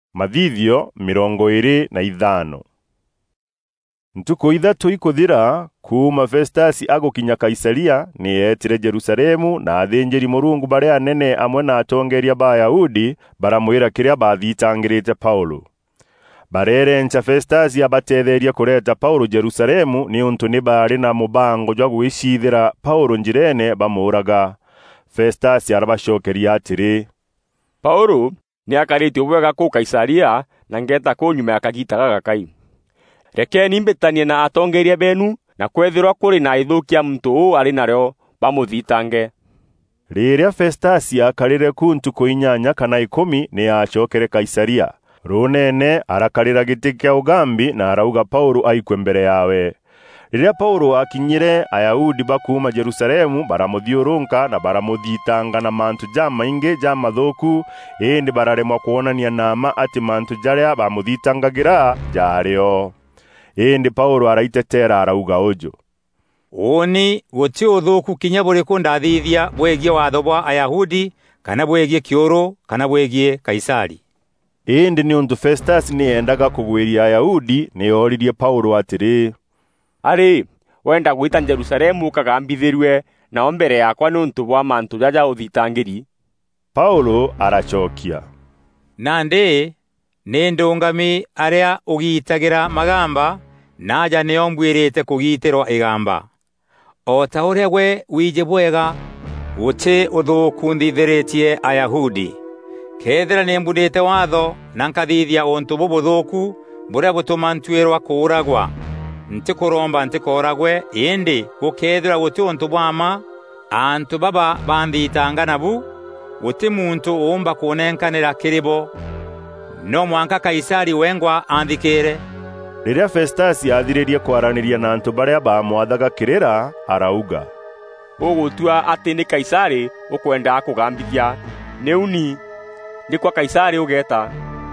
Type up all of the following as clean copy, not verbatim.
Mathithio 25. Ntuko ithatu ikuthira kuma Festasi agukinya Kaisaria ni etire Jerusalemu na athinjiri Murungu baria anene amwe na atongeria ba Ayahudi baramwira kiria bathitangirite Paulo. Barerencha Festasi abatetheria kureta Paulo Jerusalemu ni untu ni bari na mubango jwa gwicithira Paulo njirene bamuraga. Festasi arabashokeria atiri, Paulo ni akariti ubwega ku Kaisaria na ngeta ku nyuma ya kagitaga gakai. Reke nimbetanie na atongeria benu na kwethirwa kuri na ithukia muntu ari naryo bamuthitange. Riria Festasi akarire ku ntuko 8 kana 10 ni acokere Kaisaria. Runene arakarira giti kya ugambi na arauga Paulo aikwe mbere yawe. Riria Paulo akinyire Ayahudi bakuma Jerusalemu baramuthiurunka na baramuthitanga na mantu maingi mathuku, indi bararemwa kuonania nama ati mantu jaria bamuthitangagira jario. Indi Paulo araitetera arauga ujo, Oni guti uthuku kinya buriku ndathithia bwegie watho bwa Ayahudi kana bwegie kioro kana bwegie Kaisari. Indi ni untu Festus ni endaga kugwiria Ayahudi ni oririe Paulo atiri, Ari, wenda gwita Jerusalemu kagambithirwe na ombere yakwa nuntu bwa mantu jaja uthitangiri. Paulo arachokia, Nande ni ndungami aria ugitagira magamba naja ni ombwirite kugitirwa igamba. O ta uria gwe wije bwega guti uthuku nthithiretie Ayahudi. Kethira ni mbudite watho na nkathithia untu bubuthuku buria butuma ntwirwa kuuragwa. Ntikuromba ntikoragwe indi gukethira guti untu bwama antu baba banthitanga nabu guti muntu umba kunenkanira kiribo no mwanka Kaisari wengwa anthikire. Riria Festasi athiririe kwaraniria na antu baria bamwathaga kirira arauga, Ugutua ati ni Kaisari ukwenda kugambithia neuni ni kwa Kaisari ugeta.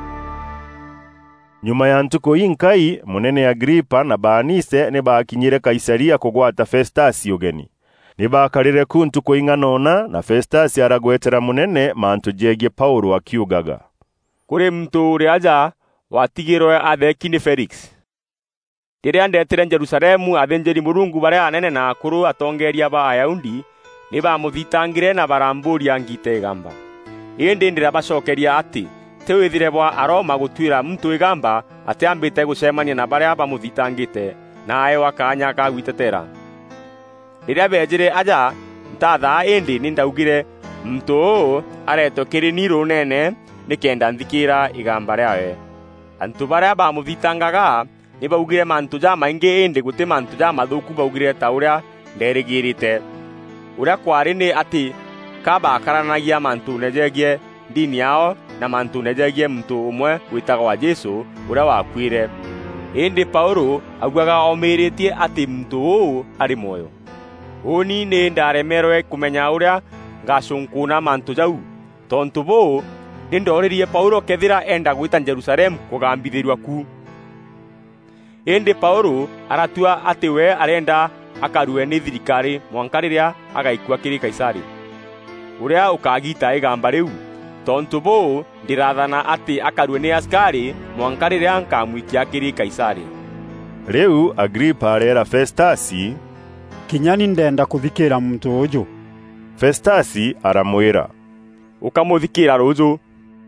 Nyuma ya ntuko inkai munene Agripa na Baanise ni bakinyire Kaisaria kugwata Festasi ugeni. Ni bakarire ku ntuko 8 na Festasi aragwetera munene mantu jegie Paulo akiugaga, Kuri mtu uri aja watigirwe atheki ni Felix. Riria ndetire Jerusalemu athinjiri Murungu baria anene na akuru atongeria ba Ayahudi ni bamuthitangire na baramburia ngite igamba. Indi ndirabacokeria ati tewithire bwa Aroma gutwira mtu igamba ati ambite gucemania na baria bamuthitangite na ayo akanya ka gwitetera. Riria bejire aja ntatha indi nindaugire mtu areto kirini runene nikenda nthikira igamba riawe. Antu baria bamuthitangaga ni baugire mantu maingi indi guti mantu mathuku baugire ta uria nderigirite. Uria kwari ni ati kabakaranagia mantu nejegie dini yao na mantu nejegie mtu umwe witagwa Jesu uria wakwire. Indi Paulo augaga omiritie ati mtu ari moyo. Oni ni ndaremerwe kumenya uria ngasunkuna mantu jau. Tontu bo ndoririe Paulo kethira enda gwita Jerusalemu kugambithirwa ku. Indi Paulo aratua ati we arenda akarue ni thirikari mwankariria agaikua kiri Kaisari. Uria ukagita igamba riu. Tontu bo ndirathana ati akarue ni askari mwankariria nkamwikia kiri Kaisari. Riu Agripa arera Festasi, Kinyani ndenda kuthikira muntu uju. Festasi aramwira, Ukamuthikira ruju.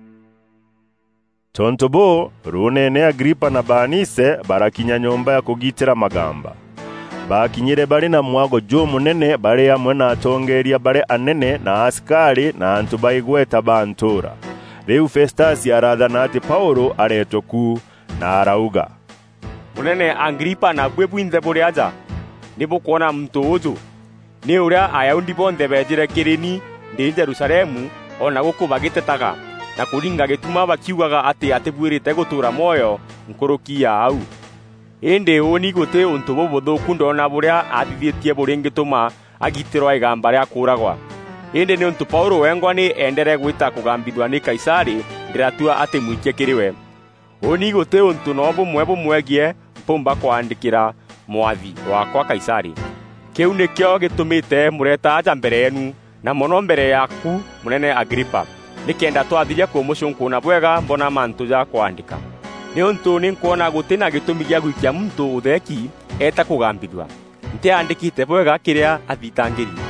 Tontu bo runene Agripa na Baanise barakinya nyumba ya kugitira magamba. Bakinyire bari na mwago jo munene bari amwe na atongeria bari anene na askari na antu baigweta bantura. Riu Festasi arathana ati Paulo aretoku na arauga, Munene Agripa na bwebwinthe buri aja nibo kuona mtu uju ni uria Ayahudi bonthe bejire kirini ndi Jerusalemu ona guku bagitetaga na kuringa gituma bakiugaga ati atibwirite gutura moyo nkurukia au. Indi oni guti untu bubuthuku ndona buria athithietie buringituma agitirwa igamba ria kuragwa. Indi ni untu Paulo wengwa ni endere gwita kugambithwa ni Kaisari ndiratua ati mwikie kiriwe. Oni guti untu no bumwegie mpumba kwandikira mwathi wakwa Kaisari. Kiu nikio gitumite mureta aja mbere yenu na mono mbere yaku munene Agripa. nikenda twathiria kumucunkuna bwega mbona mantu ja kwandika ni untu ni nkuona gutina gitumi gya gwikia muntu utheki eta kugambithwa ntiandikite bwega kiria athitangiri